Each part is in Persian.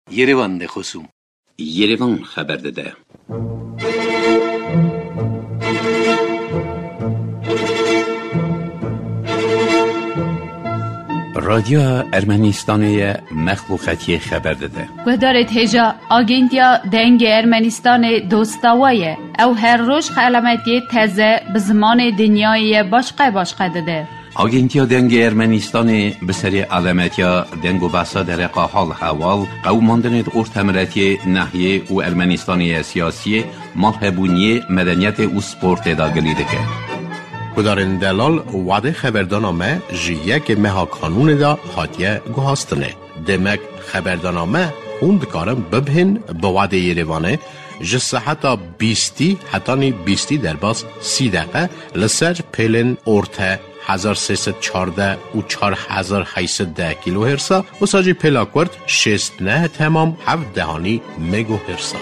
Yerevan de خصوم Yerevan خبر داده. رادیو ارمنستان مخلوقاتی خبر داده. گذارت هجا آگنتیا دنگ ارمنستان دوستاویه او هر روز علامتی تازه به زمان دنیای باشقه داده. آگنتیا دنگ ارمنستان به سری علامتیا دنگ و بحثا در حال حوال قوماندن ارتمرتی ناحیه و ارمنستانی سیاسی مالهبونی مدنیت و سپورت داگلیده که کدارن دلال وعده خبردانامه جیه که مها قانون دا حاتیه گوهاستنه. دمک خبردانامه خوند کارم ببهن به وعده یریوانه جسه حتی 20 در باز 30 دقیقه لسر پیلن ارته 1314 و 4810 کیلو هرسا و ساجی پیلاکورد 69 تمام 7 دهانی مگو هرسا.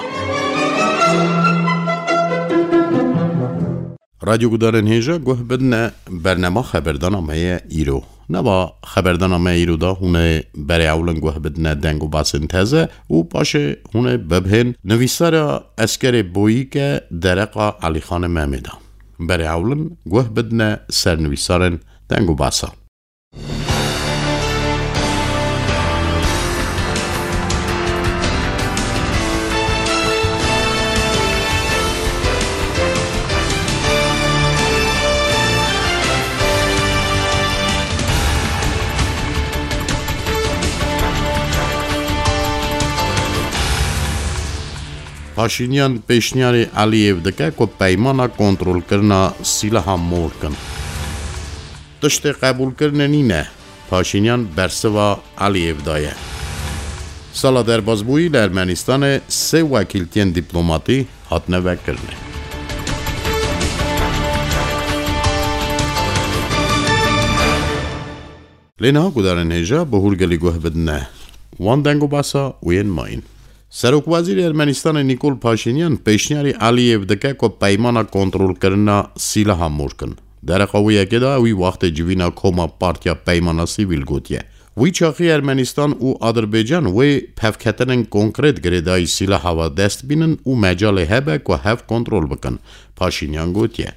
رادیو گدارن هیجا گوه بدن برنامه خبردانامه ایرو. نبا خبردانامه ایرو دا هونه برای اولن گوه بدن دنگ و باسن تازه و باشه هونه ببهن نویسار اسکر بویی که درقا علی خان محمدا. برای اولن گوه بدن سرنویسارن دنگ و باسا. پاشینیان پیشنیاری علیف دکه که پیمانا کنترل کرنا سیلها مور کن. تشت قبول کرننی نه. پاشینیان برسوا علیف دایه. سالا در بازبویی در ارمنستان 3 وکیلتین دیپلماتی هاتنه وکرنه. لینها کدارن هجا به هرگلی گوه بدنه. وان دنگو باسا وین ماین. سرک وزیر ارمنستان نیکول پاشینیان پیشنیاری علیف دکه که پیمانا کنترل کرنا سیلها مور کن. در قویه که دا وی وقت جوینا کوما پارتیا پیمانا سیویل گوتیه. وی چاقی ارمنستان و آذربایجان وی پفکتنن کنکرت گریدای سیلها و دست بینن و مجال هبه که هف کنترل بکن. پاشینیان گوتیه.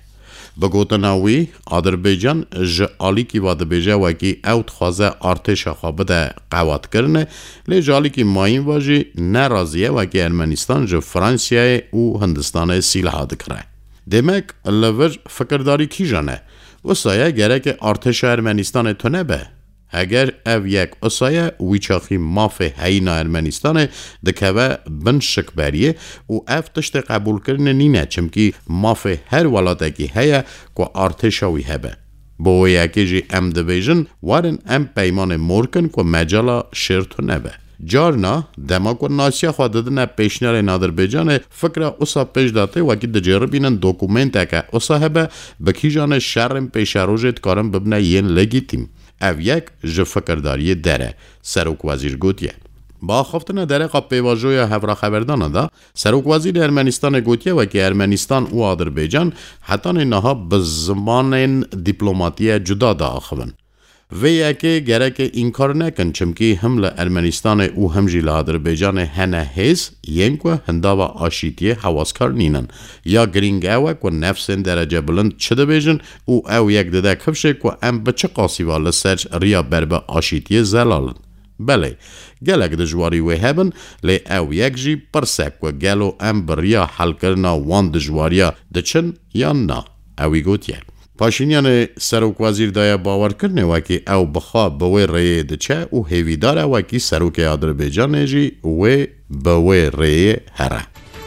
بگوتنا وی آذربایجان جالی کی واد بیجه وکی اوت خوازه ارتش خوابه ده قوات کرنه لی جالی کی ماین واجی نرازیه وکی ارمنستان جو فرانسیه و هندستان سیلها دکره. دمک لور فکرداری کی جانه و سایه گره که ارتش ارمنستان تو نبه. اگر او یک اصایه ویچاخی ماف هینا ارمنستان دکوه بن شکبریه و اف تشت قبول کرنه نینه چمکی ماف هر ولاته هیا که ارتشاوی هبه. با یکی جی ام دویژن وارن ام پیمان مورکن که مجالا شرطو نبه. جارنا دماغ و ناسیا خواهد دادن پیشنیار آذربایجان فکر اصا پیش داته وکی دجربینن دوکومنت که اصا هبه بکی جان شرم پیش روژت کارم ببنه ین لگیتیم. او یک فکرداری داره سروک وزیر گوتیه. با خفتن داره قاب پیواجوی هفرا خبردان دا سروک وزیر ارمنستان گوتیه و که ارمنستان و آذربایجان حتی اینها به زمان دیپلماتی جدا دا آخون. و یکی گره که این کار نکن چمکی هم ارمنستان او هم جیل آذربایجان هنه هیز ینکو هندا و آشیتی حواسکار نینن یا گرینگ اوه که نفسن درجه بلند چده بیجن او او یک دده کفشه که ام بچه قاسی والا سرچ ریا بربه آشیتی زلالن. بله گلک دجواری وی هبن لی او یک جی پرسک و گلو ام بریا حل کرنا وان دجواریا دچن یا نا اوی گوتیه. پاشینیان سروک وزیر دایا باور کرنه وکی او بخوا بوی ریه دچه و هیویداره وکی سروک آذربایجان جی و بوی ریه هره.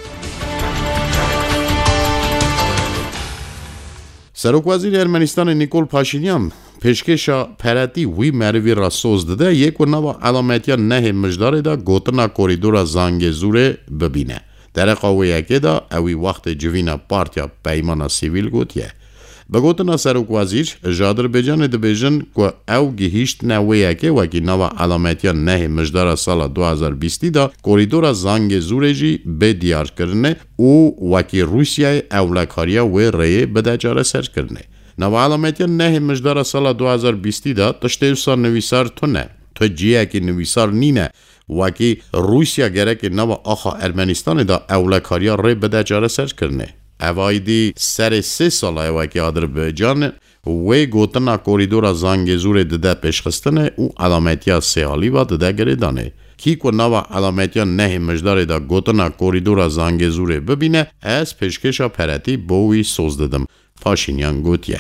سروک وزیر ارمنستان نیکول پاشینیان پیشکشا پرتی وی مروی را سوز داده یک و نوا علامتیا نه مجداره دا گوتنا کوریدورا زانگ زوره ببینه. در قویه که دا اوی وقت جوینا پارتیا پیمانا سیویل گوتیه. بگوتنا سروک وزیر آذربایجان دبیجن که او گهیشت نویه که وکی نوا علامتیا نه مجدار سال 2020 دا کوریدور زانگ زورجی به دیار کرنه او وکی روسیه اولکاریا و ریه بده جاره سر کرنه. نوا علامتیا نه مجدار سال 2020 دا تشتیو سال نویسار تو نه. تو جیه که نویسار نینه Ուղղակի Ռուսիա գերակի նավա ախա Ermənistանը դա əvləkariya ռե բդաճարը սեր կրնե Əvaydi սերեսե սալայվակի Ադրբեջանը Ուե գոտնա կորիդորա Զանգեզուրը դդա պեշխստն է ու ալամետիա սեալիվա դդա գրեդան է Քիկո նավա ալամետիա նեհի մժդարը դա գոտնա կորիդորա Զանգեզուրը բբինե այս պեշքեշա փարատի բովի սոզդդմ Փաշինյան գոտիե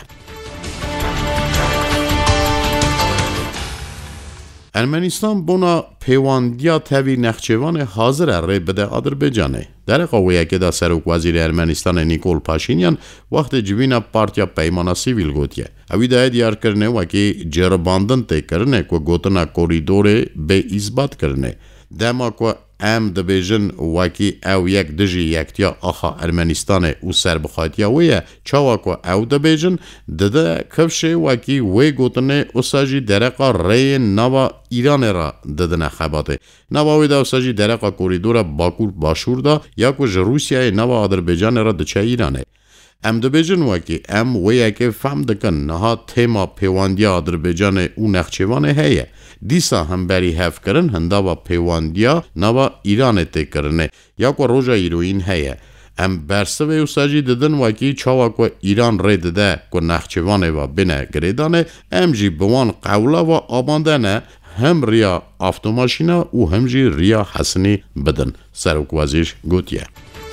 Ermənistan buna peyvandiya təvi nəxçevanı hazır ərrey bədə Ադրբեջանը Դարը qavuyəki da səruk vaziri Ermənistanı Nikol Paşinyan vaxtı civina partiya peymana sivil gotye. Avida diyar करने वाकी जरबंदन तय करने को गोतना कोरिडोरे बे izbat करने. Dema को am dibêjin wakî ew yek dijî yektiya axa Ermenistanê û serbixatiya wê ye çawa ku ew dibêjin dide kevşê wakî wê gotinê wisa jî dereqa rêyên nava İranê ra didine xebatê. Nava wê de wisa jî dereqa korîdora Bakur Başûr da ya ku ji Rûsyayê nava Adirbecanê ra diçe İranê. Em dibêjin wakî em wê yekê fehm dikin niha têma pêwandiya Adirbecanê û Nexçêvanê heye. Dîsa hemberî hevkirin hindava pêwandiya nava İranê tê kirine ya ku roja îroyîn heye. Em bersivê wisa jî didin wakî çawa ku İran rê dide ku Nexçêvanê ve bine girêdanê em jî bi wan qewla ve abandene hem riya avtomaşîna û hem jî riya Hesinî bidin. Serokwezîr gotiye.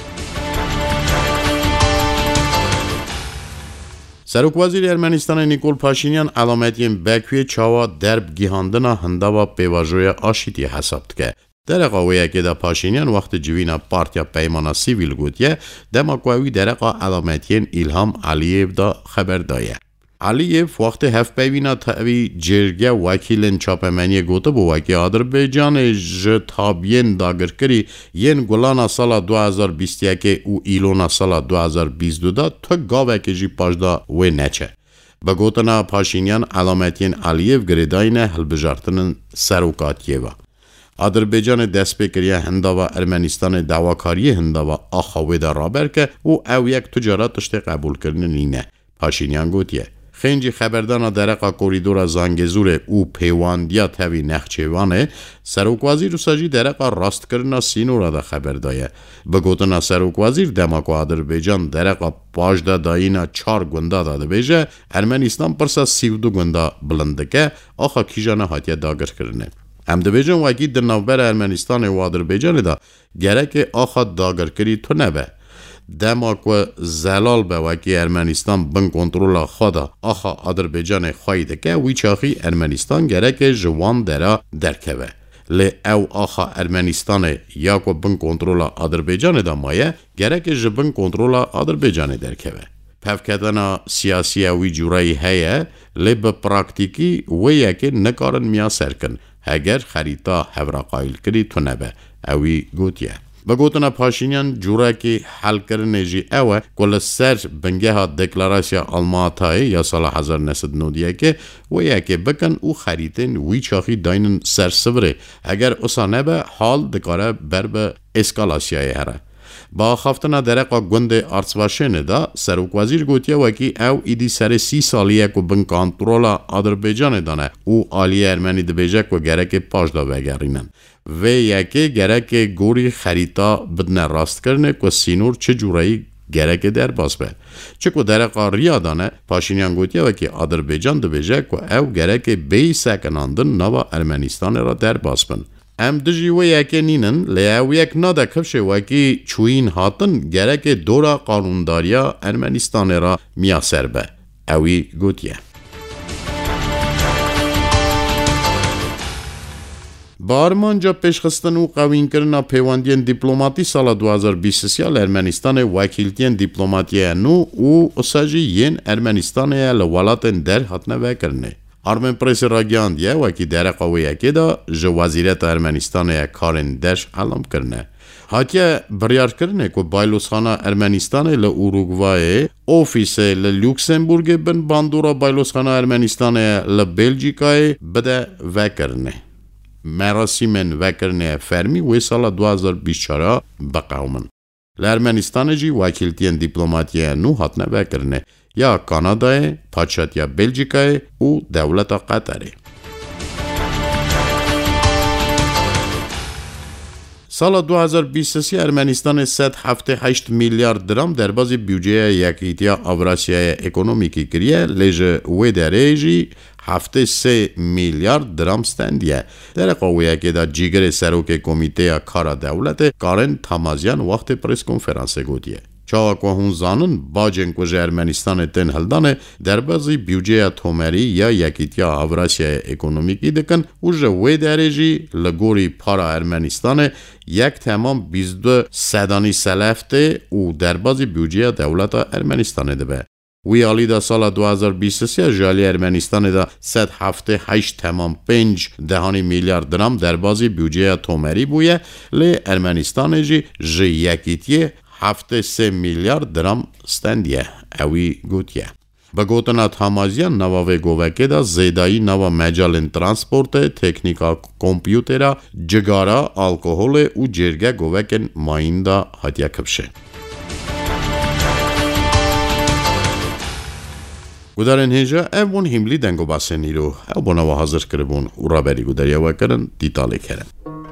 Serokwezîr Ermenistanê Nikol Paşinyan elametiên Bekûyê çawa derb gîhandina hindava pêvajoya aşîtî hesab dike. Dereqa wêyekê de Paşinyan wextê civîna Partiya Peymana Sivîl gotiye, dema ku wî dereqa elametiên İlham Aliyev da xeber daye. Aliyev wextê hevpeyvîna tevî cêrge wekîlên çapemeniyê gotibû wekî Adirbecanê ji tabiyên dagirkirî yên gulana sala 2021 û îlona sala 2022 da tu gavekê jî paşda wê neçe. Bi gotina Paşinyan elametiên Aliyev girêdayîne hilbijartinin serokatiyê ve. Adirbecanê destpêkiriya hindava Ermenistanê dawakariyê hindava axa wê de raberke û ew yek tucara tiştê qebûlkirinê nîne. Paşinyan gotiye. Xenci xeberdana dereqa koridora Zangezurê û pêwandiya tevî Nexçêvanê Serokwezîr wisa jî dereqa rastkirina sînora da xeber daye. Bi gotina Serokwezîr dema ku Adirbecan dereqa paşda dayîna 4 gunda da dibêje Ermenistan pirsa 32 gunda bilind dike axa kîjana hatiye dagirkirine. Em dibêjin wekî di navbera Ermenistanê û Adirbecanê da gerekê axa dagirkirî tunebe. Dema ku zelal be wekî Ermenistan bin kontrola xwe da axa Adirbecanê xwayî dike wî çaxî Ermenistan gerekê ji wan dera derkeve. Lê ew axa Ermenistanê ya ku bin kontrola Adirbecanê da maye gerekê ji bin kontrola Adirbecanê derkeve. Pevketina siyasiya wî curayî heye lê bi praktîkî wê yekê nikarin miya serkin heger xerîta hevraqayîlkirî tunebe ewî gotiye. Bi gotina Paşinyan curekî helkirinê jî ew e ku li ser bingeha deklarasya Almatayê ya sala 1992 wê yekê bikin û xerîtên wî çaxî dayînin ser sivirê eger wisa nebe hal dikare ber bi eskalasyayê here. Ba xaftina dereqa gundê Artsvaşênê da Serokwezîr gotiye wekî ew îdî serê 30 salî ku bin kontrola Adirbecanê dane û aliyê Ermenî dibêje ku gerekê paş da vegerînin. Vê yekê gerekê gorî xerîta bidine rastkirinê ku sînor çi cureyî gerekê derbas be. Çi ku dereqa riya dane Paşinyan gotiye wekî Adirbecan dibêje ku ew gerekê bêyî sekinandin nava Ermenistanê ra derbas bin. Em dijî wê yekê nînin lê ew yek nade kevşê wekî çûyîn hatin gerekê dora qanûndariya Ermenistanê ra miya ser be. Ewî gotiye. Bi armanca pêşxistin û qewînkirina pêwandiyên dîplomatî sala 2023 li Ermenistanê wekîltiyên dîplomatiyê nû û wisa jî yên Ermenistanê li welatên der hatine vekirinê. Armenpressê ra giyandiye wekî dereqa wê yekê da ji Wezîreta Ermenistanê karên der elam kirine. Hatiye biryarkirinê ku baylosxana Ermenistanê li Urugvayê, ofîsê li Lüksemburgê bin bandora baylosxana Ermenistanê li Belçîkayê bide vekirinê. Merasîmên vekirinê fermî wê sala 2024 biqewmin. Li Ermenistanê jî wekîltiyên dîplomatiyê nû hatine vekirinê. Ya Kanadayê, Paçetiya Belçîkayê û dewleta Qeterê. سال 2023 ارمنستان 178 میلیارد درام در باز بودجه یکیتیا اوراسیای اکونومیکی کریه لیجه و درجی 73 میلیارد درام ستندیه در قویه که در جیگر سروک کمیته کار دولت کارن تامازیان وقت پریس کنفرانس گودیه چاک و هون زانن باجن کج ارمنستان تن هلدانه در بازی بیوجه تومری یا یکیتیا اوراسیای اکونومیکی دکن و جوه درجی لگوری پارا ارمنستان یک تمام 22 سدانی سلفته و در بازی بیوجه دولت ارمنستان دبه وی آلی دا سال 2023 جالی ارمنستان دا 178.5 میلیارد درام در بازی بیوجه تومری بویه لی ارمنستان جی یکیتیه 73 میلیارد درام ستندیه اوی گوتیه با گوتنا تامازیان نواوه گووکه دا زیدایی نوا مجال ترانسپورت تکنیکا کمپیوترا جگارا الکوهول و جرگه گووکن ماین دا هاتیا کبشه گودارن هجا اون هملی دنگو باسنی رو او بنا و حاضر کربون و را بری گوداریا و کرن دیتاله کرن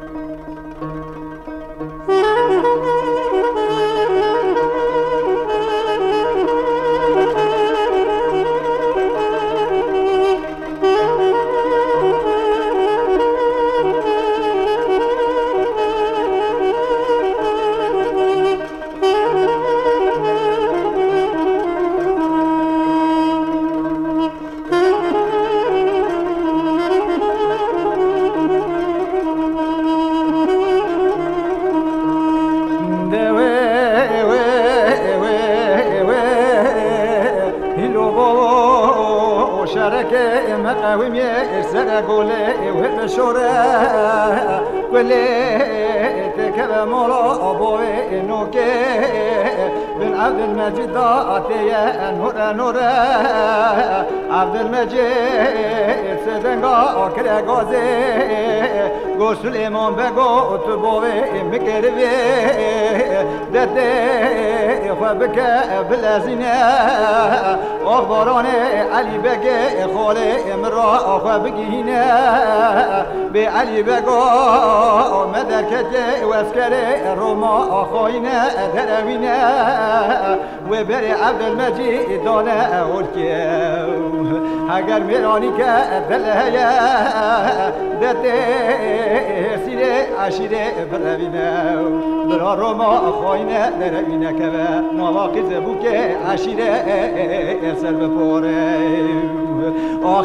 عبد المجيد ضاعتيا نورا عبد المجيد سدنگا کرا گازه گو سلیمان بگو تبوی مکروی دده خوابک بلازینه اخباران علی بگه خاله امرا خوابگینه به علی بگو مدرکت واسکره روما خاینه دروینه و بر عبد المجید دانه اولکه اگر میرانی که دلهیه دده سیره عشیره بروینه برا روما خاینه دروینه که نواقز بو که عشیره سر بپاره آخ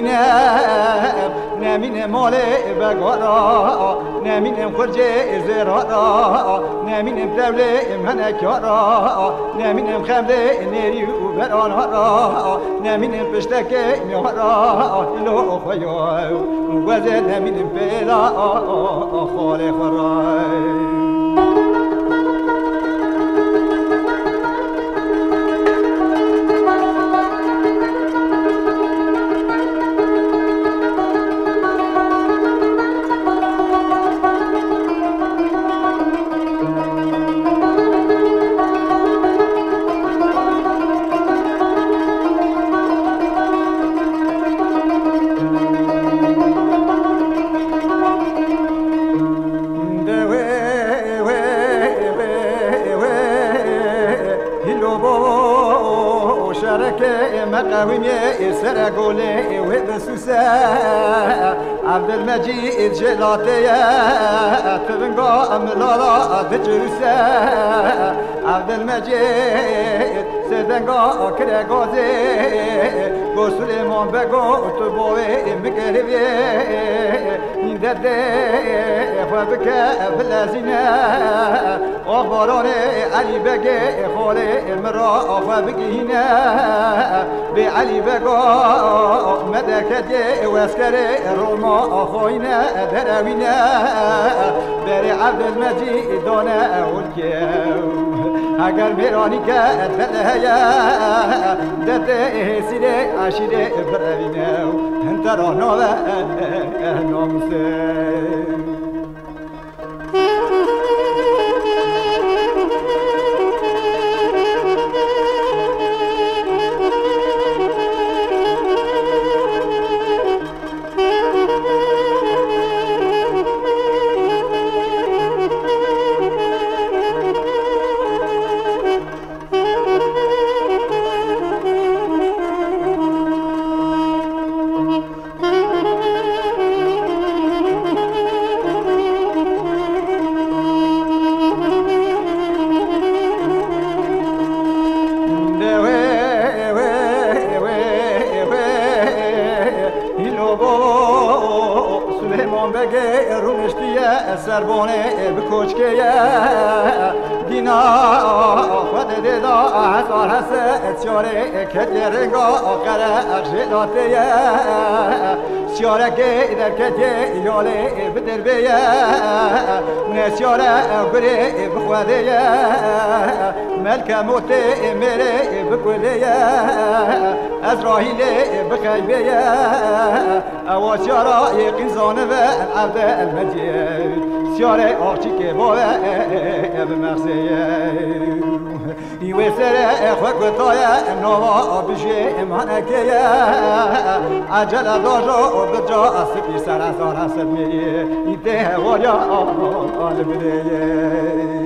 نمینه مال بگارا نمینم خرجه زرارا نمینم دوله منکارا نمینم خمده نری و برانارا نمینم پشتک میارا لو خویا وزه نمینم پیلا خال خرای مقاومه سر گوله و بسوسه عبد المجید جلاتیه تبنگا ملالا دجروسه عبد المجید سدنگا کره گازه گو سلیمان بگو تو بوی مکروی این دده خوابکه بلازینه اخباران علی بگه خاله مرا خوابگینه به علی بگو مدرکت واسکره روما خاینه دروینه بر عبد المجید دانه اولکه اگر میرانی که دلهیه دده سیره عشیره بروینه انترا نوه نامسه سلیمان بگه رومشتیه سربانه بکوچکیه دینا خود دیدا هزار هسته سیاره کتی رنگا قره اخشیلاتیه سیاره که در کتی یاله بدر بیه نسیاره گره بخوادیه ملک موتی میره بکلیه از راهیله بخیبیه اواسیارا یقین زانه و عبد المجید سیاره آخچی که باوه بمغزیه ایوه سره خوک بطایه نوا بشه امانکیه عجل داجا بجا اسکی سر ازار حسد میریه ایده والیا آل بدیه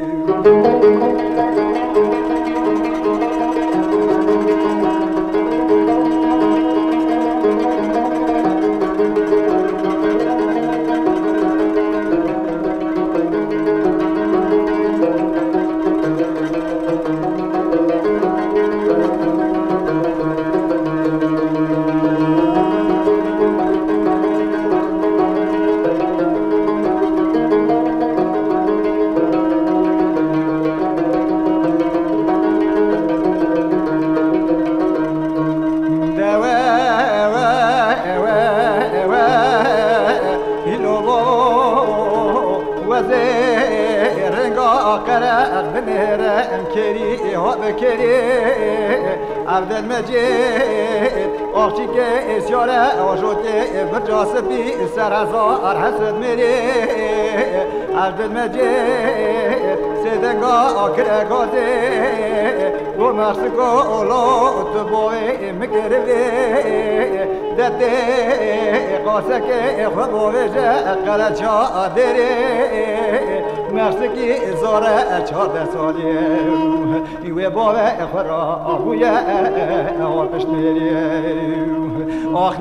عبد المجيد أختي كيسيارة وجوتي برجاسبي سرزار حسد مري عبد المجيد سيدنقا كرقوزي ومرسكو أولو تبوي مكربي دتي قوسك خبوي جاء قرشا ديري مرسکی زاره چهارده سالیه ایوه باوه خورا آهویه آفش نیریه آخ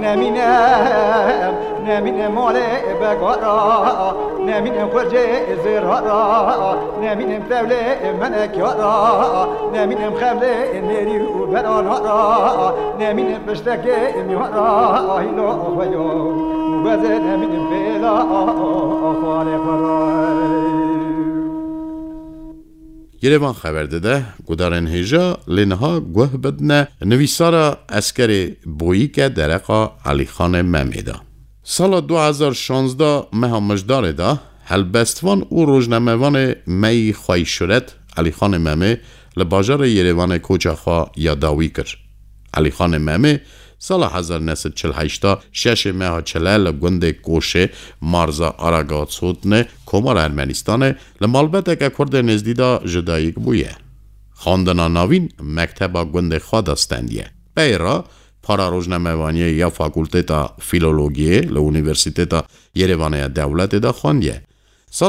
نمینم مال بگارا نمینم خرجه زرهارا نمینم توله منکارا نمینم خبله نیری و برانارا نمینم پشتک میارا هیلا آخویو وزه نمینم بیلا آخوال خورای یروان خبر داده گودارن هیجا لنها گوه بدنه نویسارا اسکر بویی که درقا علی خان ممیدا سال 2016 مها مجدار دا هلبستوان او روزنامه‌وان می خواهی شرط علی خان ممی لباجار یروان کوچاخوا یاداوی کرد. علی خان ممی سال 1948 6 ماه چلال گنده کوشه مارزا آراگات سوتنه کمار ارمنستان لمالبته که کرد نزدیدا جدایی بویه. خواندنا ناوین مکتبا گنده خواد استندیه. بیرا پارا روزنامه‌وانی یا فاکولتتا فیلولوژی لونیورسیتتا یروان دولت دا خواندیه. سال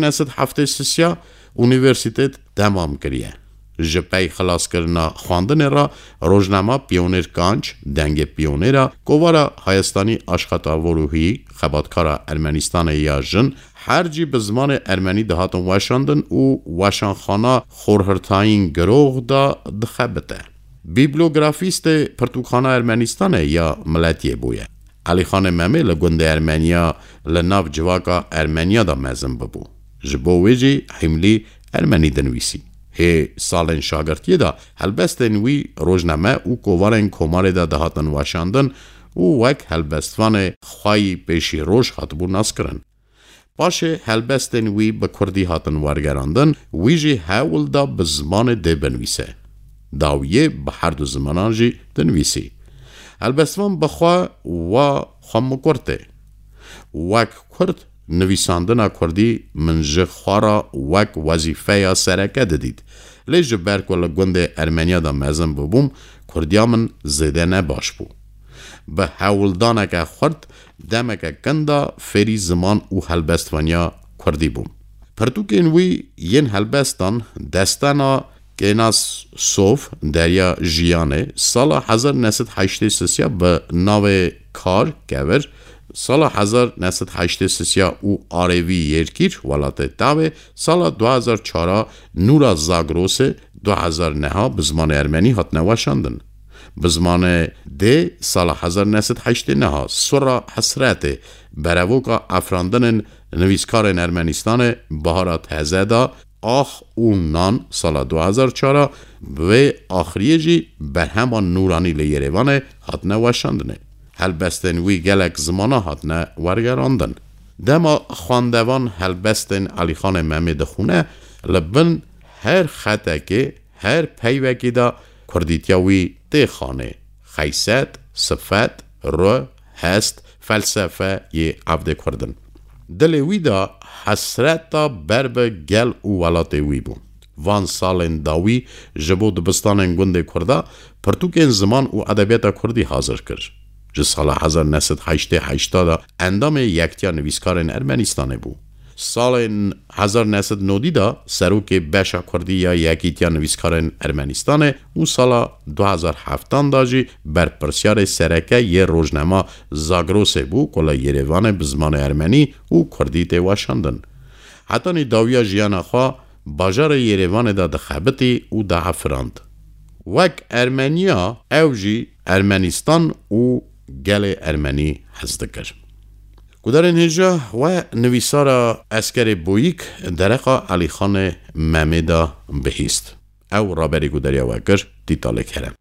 1973 اونیورسیتت تمام کریه. جپای خلاص کرنا خواندن را روزنامه پیونیر کانچ دنگ پیونیرا کوارا هایستانی آشخطا وروهی خباتکارا ارمنستان یا جن هر جی به زمان ارمنی دهاتن واشاندن او واشانخانا خورهرتاین گروه دا دخبته. بیبلوگرافیست پرتوخانه ارمنستان یا ملتیه بویه. علی خان ممی لگنده ارمنیا لناف جواکا ارمنیا دا مزن ببو. جبویجی حملی ارمنی دنویسی. هی سالن شاگرتیه دا هلبست نوی روزنامه او کوارن کمار دا دهاتن واشاندن او وک هلبستوان خواهی پیشی روش خطبو ناس کرن. باشه هلبست نوی به کردی هاتن وارگراندن ویجی هاول دا به زمان ده بنویسه. داویه به هر دو زمانان جی دنویسی. هلبستوان بخوا و خم کرده. وک کرد نویساندن کردی منجه خوارا وک وظیفه سرکه دید. لیج برک ولا گنده ارمنیا دا مزن ببوم کردیا من زیده نباش بو. به حولدانه که خورد دمه که کنده فری زمان او هلبستوانیا کردی بوم. پرتوکین وی ین هلبستان دستانا گیناس صوف دریا جیانه سال 1983 به ناو کار گور سال 1983 او آروی یرکیر ولات تاوه سال 2004 نورا زاگروس 2009 به زمان ارمنی هات نواشاندن. بزمان ده سال 1989 سورا حسرت براوکا افراندن نویسکار ارمنستان بهارات هزدا آخ و نان سال 2004 و آخریه جی بر همان نورانی لیروانه هاتنه وشاندنه. هلبستن وی گلک زمانه هاتنه ورگراندن. دما خواندوان هلبستن علی خان محمد خونه لبن هر خطه که هر پیوکی دا کردیتیاوی ده خانه خیست، صفت، رو، هست، فلسفه یه عبده کردن. دلوی دا حسرت دا برب گل و ولات وی بون. وان سالن داوی جبو دبستان گنده کرده پرتوکین زمان و ادبیات کردی حاضر کرد. جه سال 1988 اندام یکتیا نویسکارن ارمنستانه بو. سال 1990 دا سروک بشا کردی یا یکیتیا نویسکارن ارمنستانه و سال 2007 دا جی بر پرسیار سرکه یه روزنامه زاگروسه بو کلا یریوان بزمان ارمنی و کردی تیواشاندن. حتی نی داویا جیانا خواه باجار یریوان دا دخبتی و دا افراند. وک ارمنیا او جی ارمنستان و گل ارمنی هزدکر. کدارن هجا و نویسار اسکر بویک درقا علی خان محمد بهیست. او رابری کداریا وکر دیتاله کرم.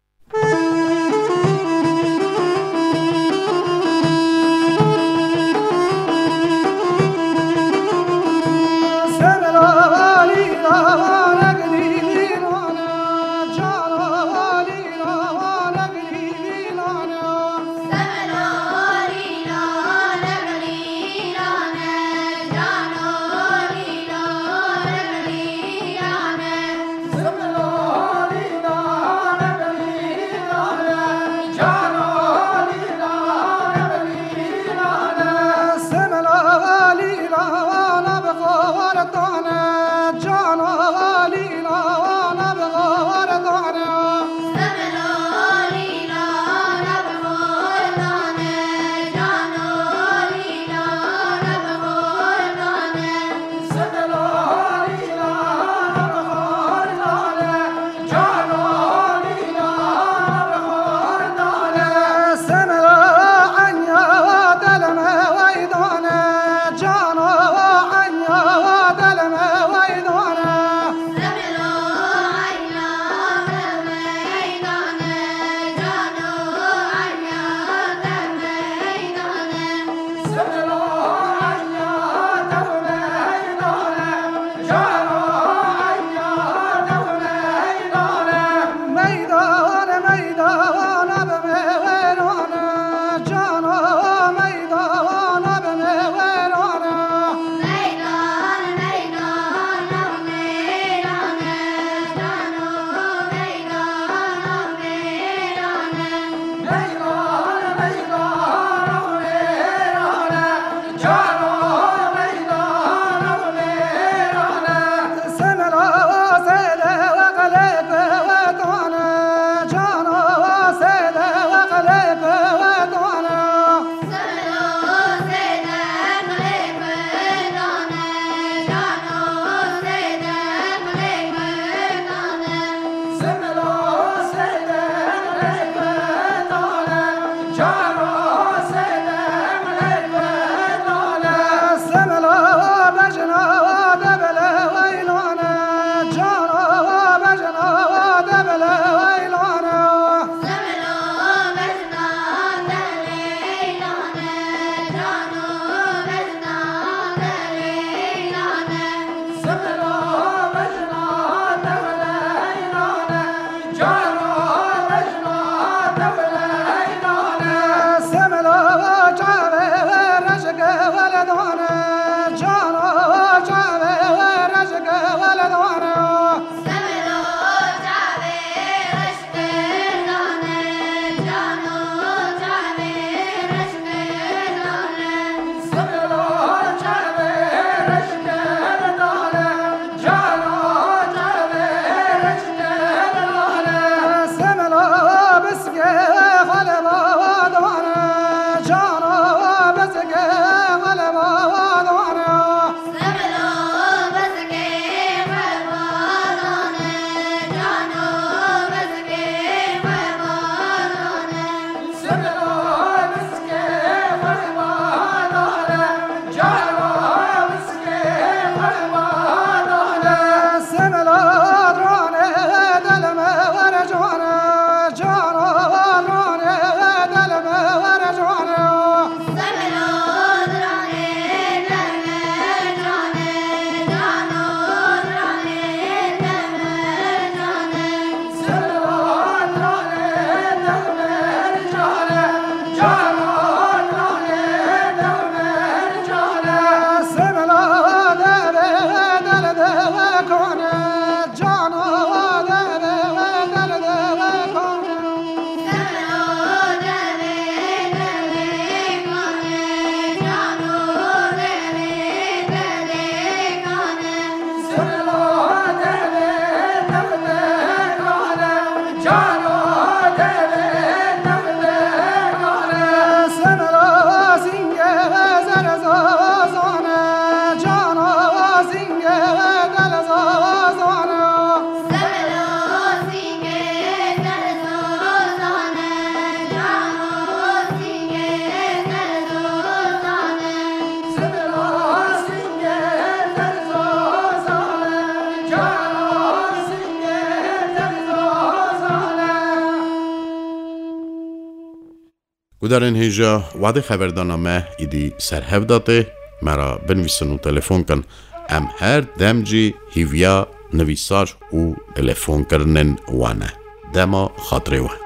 گودارن هیجا وعده خبردانامه ایدی سرهفداته مرا بنویسن و تلفن کن ام هر دمجی هیویا نویسار و تلفن کرنن وانه دما خاطره وان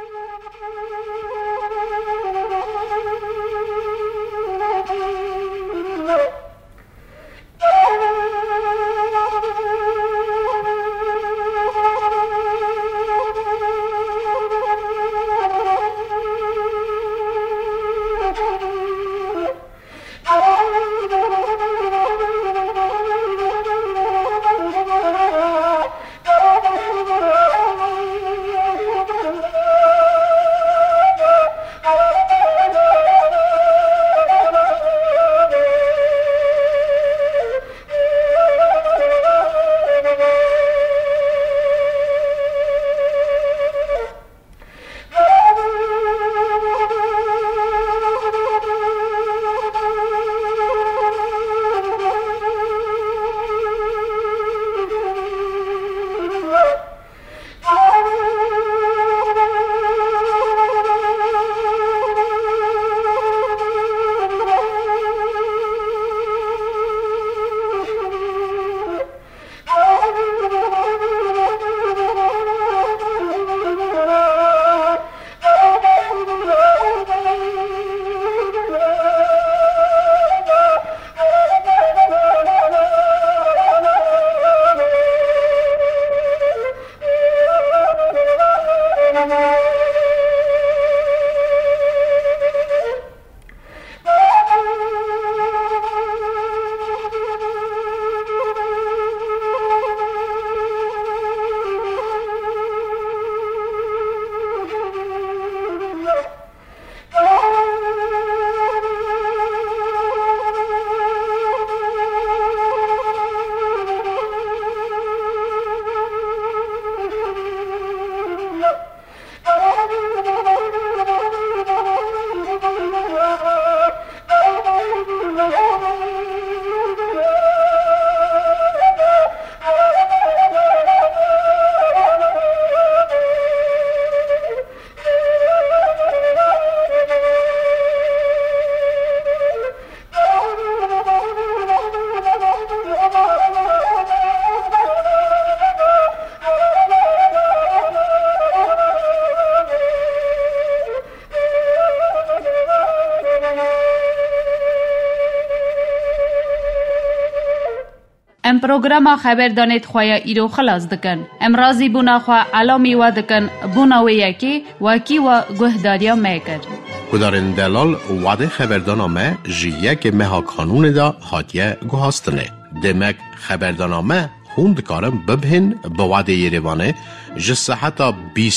ام پروگرام خبر دانید خواه ایرو خلاص دکن. ام رازی بونا خواه علامی و دکن بونا و یکی وکی و گهداریا میکر. کدارن دلال وعده خبردانامه جیه که مها کانون دا حادیه گوهاستنه. دمک خبردانامه خوند کارم ببهن با وعده یریوانه جسه حتی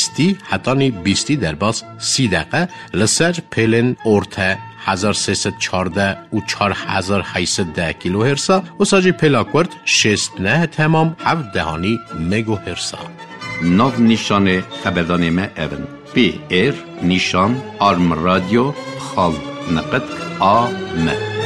20 در باز 30 دقیقه لسر پیلن ارته 1314 و 4810 کیلو هرسا و ساجی پلاکورد 69 تمام 7 دهانی مگو هرسا. ناو نیشان خبردانامه اون پی ایر نیشان آرم رادیو خال نقد آ م